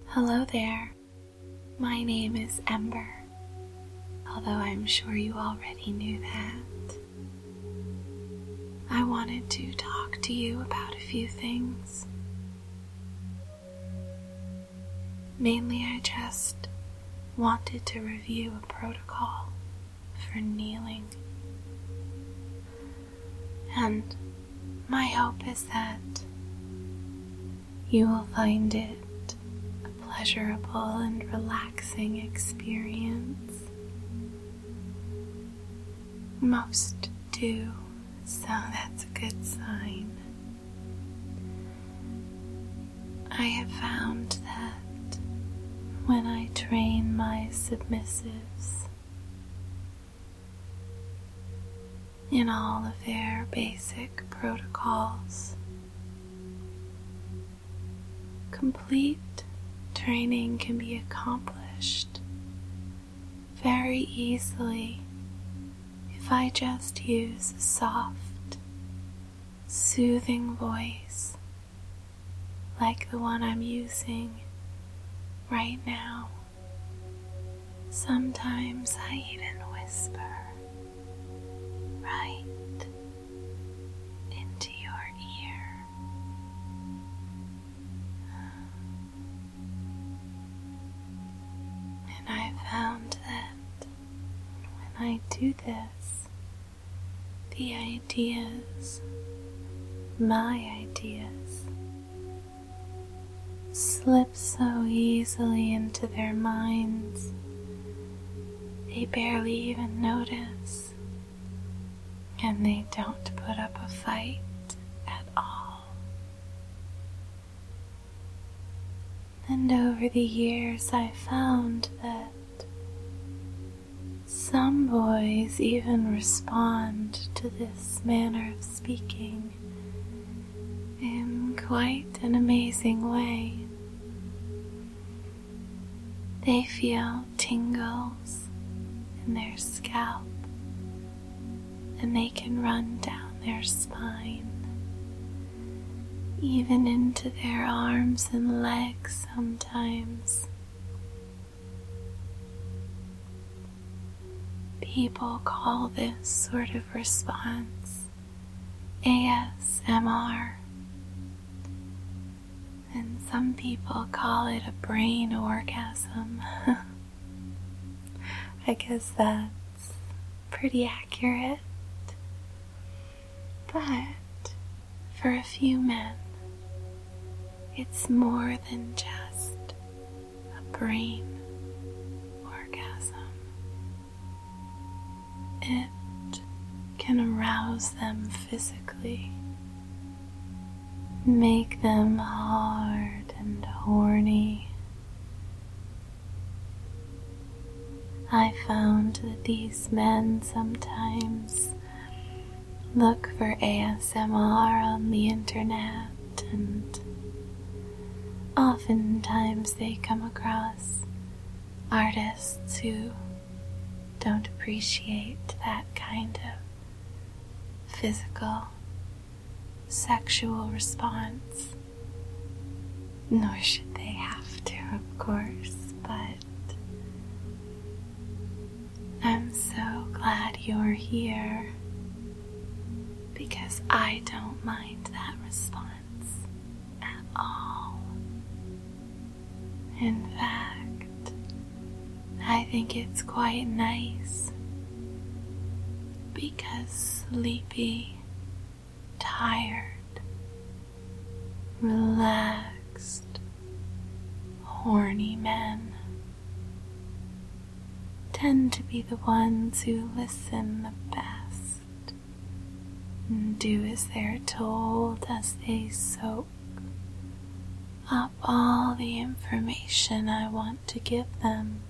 Hello there, my name is Ember, although I'm sure you already knew that. I wanted to talk to you about a few things. Mainly I just wanted to review a protocol for kneeling. And my hope is that you will find it a pleasurable and relaxing experience. Most do, so that's a good sign. I have found that when I train my submissives in all of their basic protocols, complete training can be accomplished very easily if I just use a soft, soothing voice like the one I'm using right now. Sometimes I even whisper right into your ear. And I found that when I do this, the ideas, my ideas, slip so easily into their minds, they barely even notice, and they don't put up a fight at all. And over the years I found that some boys even respond to this manner of speaking in quite an amazing way. They feel tingles in their scalp, and they can run down their spine, even into their arms and legs sometimes. People call this sort of response ASMR, and some people call it a brain orgasm. I guess that's pretty accurate. But for a few men, it's more than just a brain orgasm. It can arouse them physically, make them hard and horny. I found that these men sometimes look for ASMR on the internet, and oftentimes they come across artists who don't appreciate that kind of physical, sexual response. Nor should they have to, of course, but I'm so glad you're here, because I don't mind that response at all. In fact, I think it's quite nice, because sleepy, tired, relaxed, horny men tend to be the ones who listen the best and do as they're told as they soak up all the information I want to give them.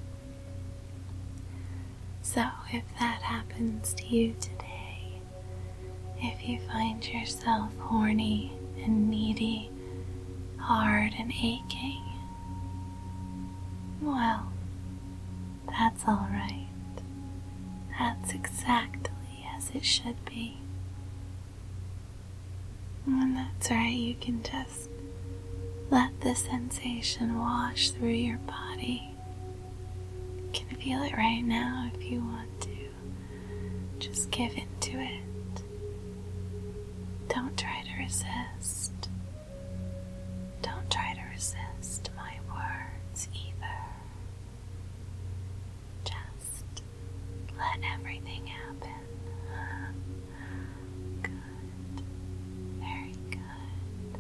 So if that happens to you today, if you find yourself horny and needy, hard and aching, well, that's all right. That's exactly as it should be. And that's right, you can just Let the sensation wash through your body. You can feel it right now if you want to. Just give into it. Don't try to resist. Don't try to resist my words either. Just let everything happen. Good. Very good.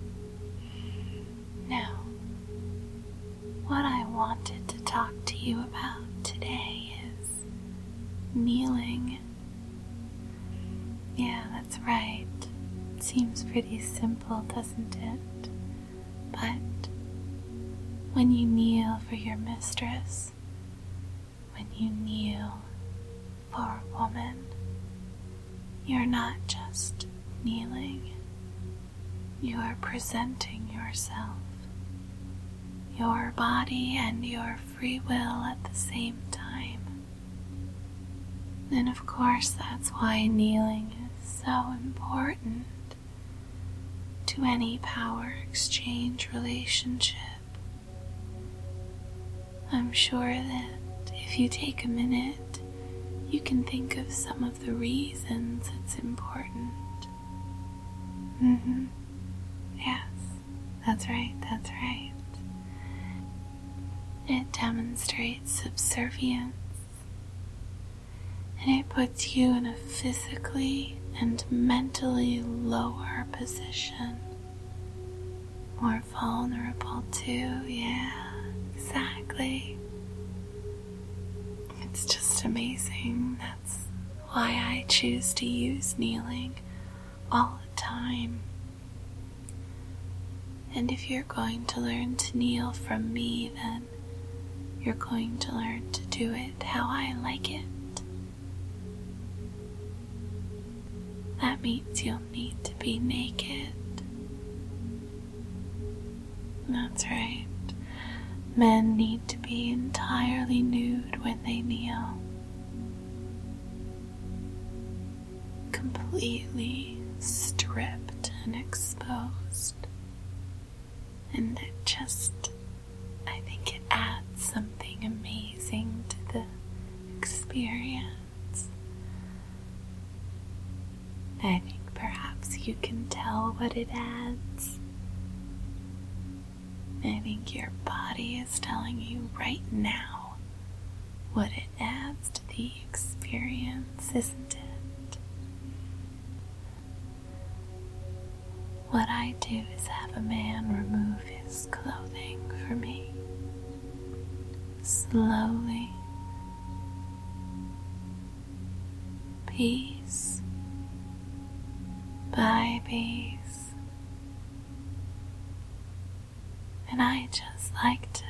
Now, what I wanted to talk to you about today is kneeling. Yeah, that's right. It seems pretty simple, doesn't it? But when you kneel for your mistress, when you kneel for a woman, you're not just kneeling. You are presenting yourself, your body and your free will at the same time. And of course, that's why kneeling is so important to any power exchange relationship. I'm sure that if you take a minute, you can think of some of the reasons it's important. Yes, that's right, that's right. It demonstrates subservience, and it puts you in a physically and mentally lower position. More vulnerable too, yeah, exactly. It's just amazing. That's why I choose to use kneeling all the time. And if you're going to learn to kneel from me, then you're going to learn to do it how I like it. That means you'll need to be naked. That's right. Men need to be entirely nude when they kneel. Completely stripped and exposed. And it just, I think it adds something amazing to the experience. I think perhaps you can tell what it adds. I think your body is telling you right now what it adds to the experience, isn't it? What I do is have a man remove his clothing for me. Slowly. Piece by piece. And I just like to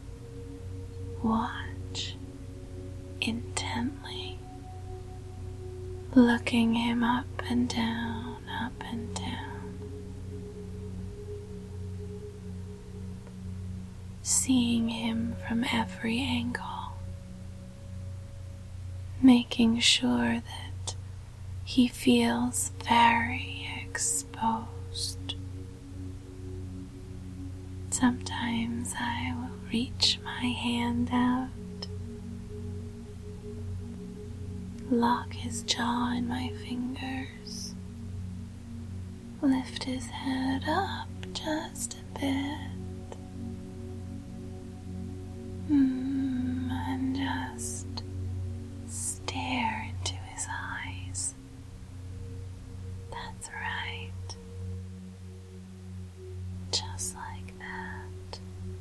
watch intently, looking him up and down, seeing him from every angle, making sure that he feels very exposed. Sometimes I will reach my hand out, lock his jaw in my fingers, lift his head up just a bit, and just stare into his eyes. That's right. Just like that.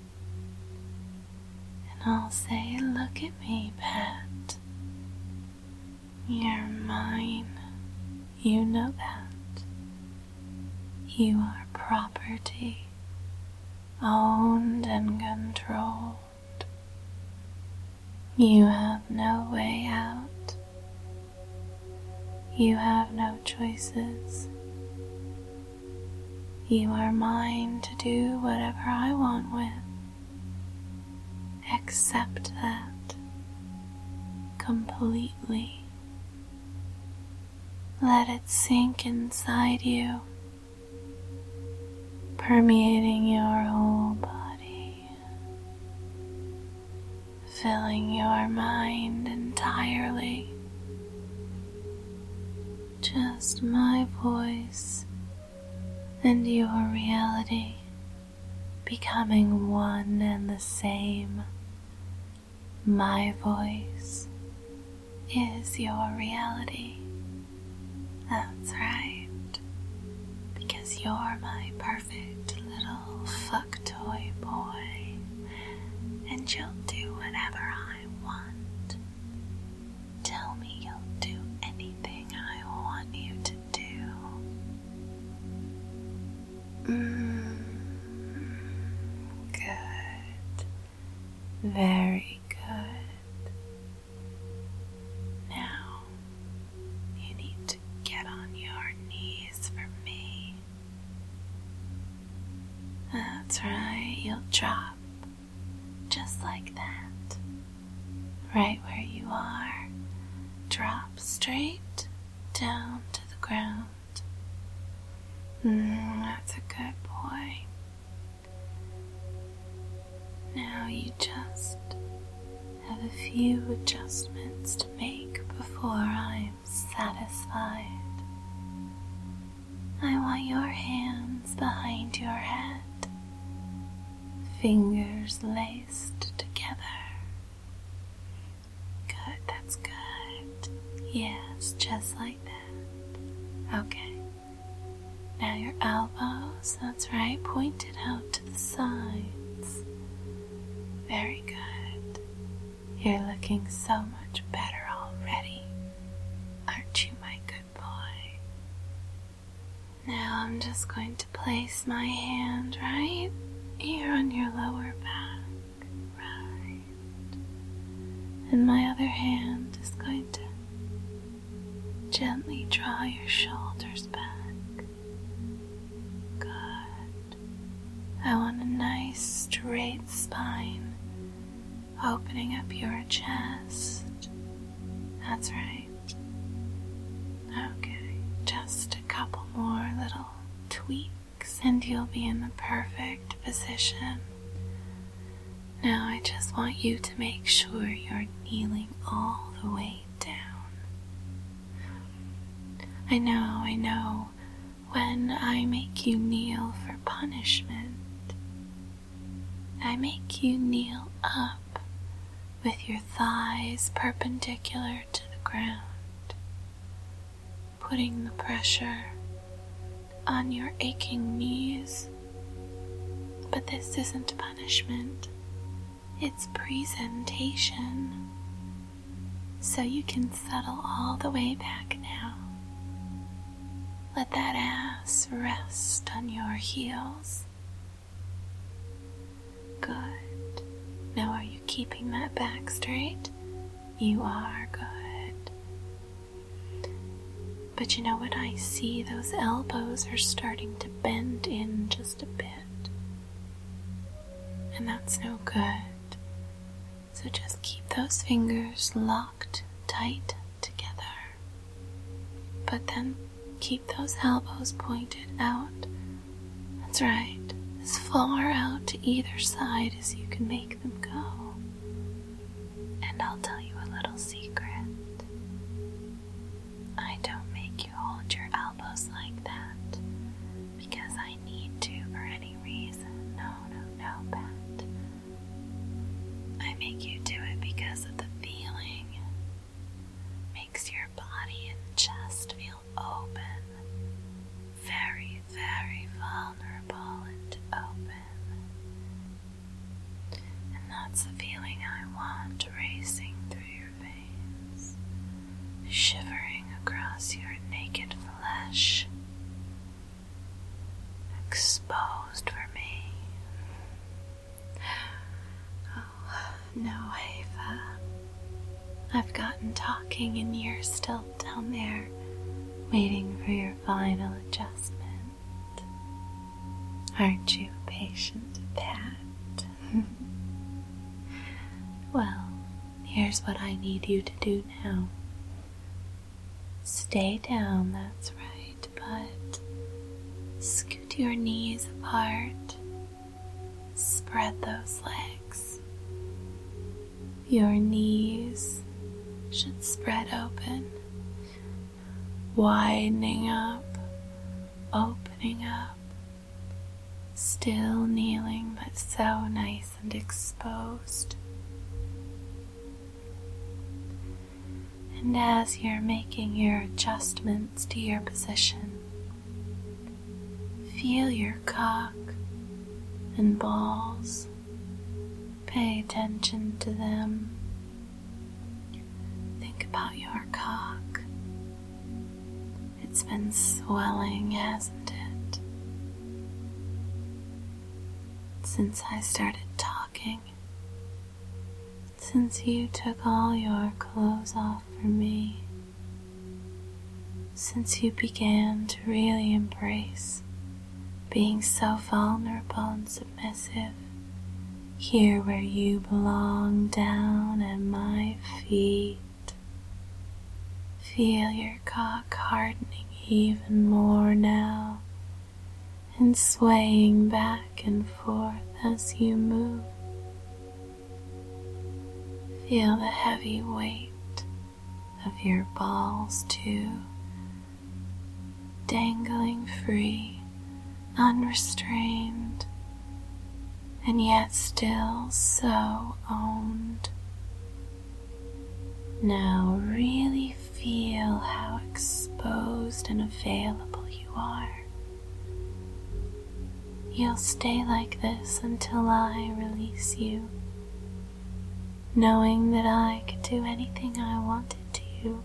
And I'll say, look at me, pet. You're mine. You know that. You are property, owned and controlled. You have no way out. You have no choices. You are mine to do whatever I want with. Accept that completely. Let it sink inside you. permeating your whole body, filling your mind entirely. Just my voice and your reality becoming one and the same. My voice is your reality. That's right, because you're my perfect little fuck toy boy, and you'll do whatever I want. Tell me you'll do anything I want you to do. Good. Very good. Now, you need to get on your knees for me. That's right, you'll drop just like that. Right where you are. Drop straight down to the ground. That's a good boy. Now you just have a few adjustments to make before I'm satisfied. I want your hands behind your head, fingers laced together. Good, that's good. Yes, just like that. Okay. Now your elbows, that's right, pointed out to the sides. Very good. You're looking so much better already. Aren't you, my good boy? Now I'm just going to place my hand right here on your lower back. Right. And my other hand is going to gently draw your shoulders back. Good. I want a nice straight spine, opening up your chest. That's right. Okay, just a couple more little tweaks and you'll be in the perfect position. Now I just want you to make sure you're kneeling all the way down. I know, when I make you kneel for punishment, I make you kneel up with your thighs perpendicular to the ground, putting the pressure on your aching knees. But this isn't punishment, it's presentation, so you can settle all the way back now. Let that ass rest on your heels. Good. Now are you keeping that back straight? You are. Good. But you know what I see? Those elbows are starting to bend in just a bit. And that's no good. So just keep those fingers locked tight together. But then keep those elbows pointed out. That's right. As far out to either side as you can make them go. And I'll tell you a little secret. I don't make you hold your elbows like that because I need to for any reason. No, Pat. I make you do it because of the feeling. Makes your body and chest feel open. Very, very vulnerable and open. And that's the feeling I want racing through your veins, shivering across your naked flesh, exposed for me. Oh, no, I've gotten talking and you're still down there, waiting for your final adjustment. Aren't you a patient Pat? Well, here's what I need you to do now. Stay down, that's right, but Scoot your knees apart. Spread those legs. Your knees should spread open, widening up, opening up, still kneeling but so nice and exposed. And as you're making your adjustments to your position, feel your cock and balls. Pay attention to them. Think about your cock. It's been swelling, hasn't it? Since I started talking. Since you took all your clothes off for me. Since you began to really embrace being so vulnerable and submissive, here where you belong, down at my feet. Feel your cock hardening even more now and swaying back and forth as you move. Feel the heavy weight of your balls too, dangling free, unrestrained, and yet still so owned. Now really feel how exposed and available you are. You'll stay like this until I release you, knowing that I could do anything I wanted to you.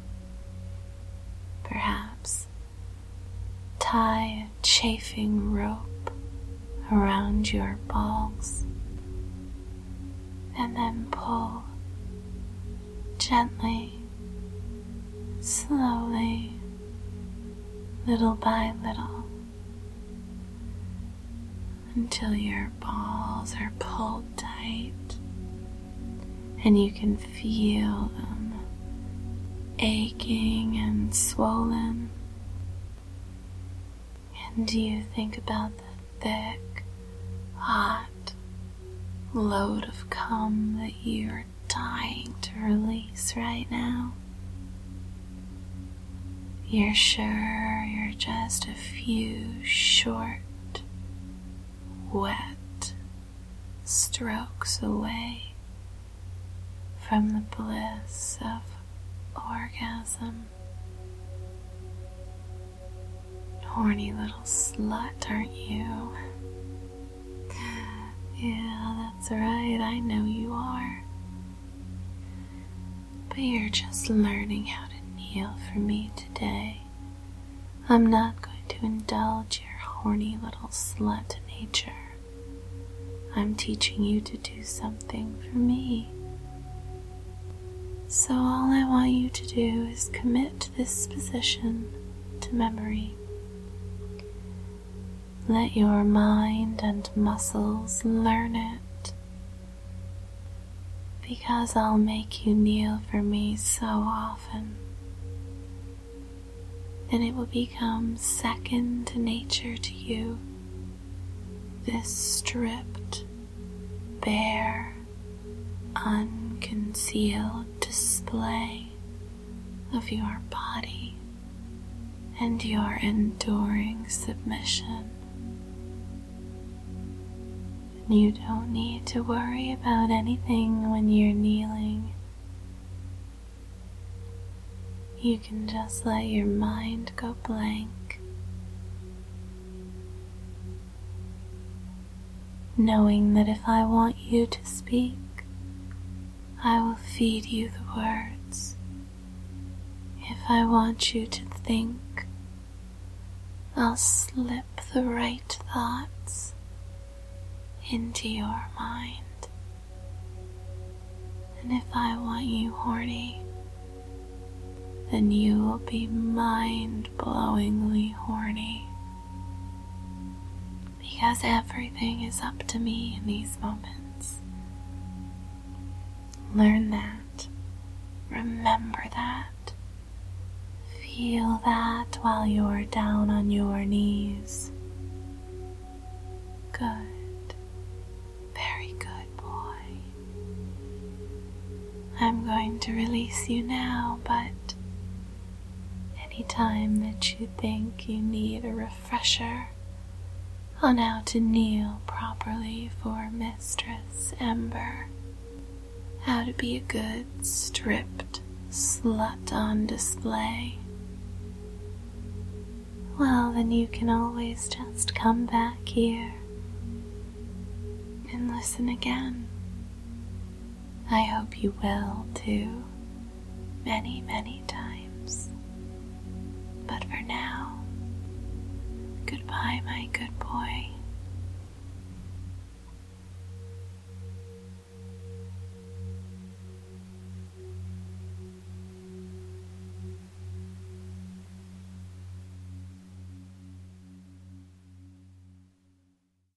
Perhaps tie a chafing rope around your balls and then pull gently, slowly, little by little, until your balls are pulled tight and you can feel them aching and swollen. And you think about the thick, hot load of cum that you're dying to release right now. You're sure you're just a few short, wet strokes away from the bliss of orgasm. Horny little slut, aren't you? Yeah, that's right, I know you are. But you're just learning how to kneel for me today. I'm not going to indulge your horny little slut nature. I'm teaching you to do something for me. So all I want you to do is commit this position to memory. Let your mind and muscles learn it, because I'll make you kneel for me so often that it will become second nature to you. This stripped, bare, unconcealed display of your body and your enduring submission. You don't need to worry about anything when you're kneeling. You can just let your mind go blank, knowing that if I want you to speak, I will feed you the words. If I want you to think, I'll slip the right thoughts into your mind. And if I want you horny, then you will be mind-blowingly horny. Because everything is up to me in these moments. Learn that. Remember that. Feel that while you're down on your knees. Good. Very good, boy. I'm going to release you now, but anytime that you think you need a refresher on how to kneel properly for Mistress Ember, how to be a good stripped slut on display, well, then you can always just come back here and listen again. I hope you will too, many, many times. But for now, goodbye, my good boy.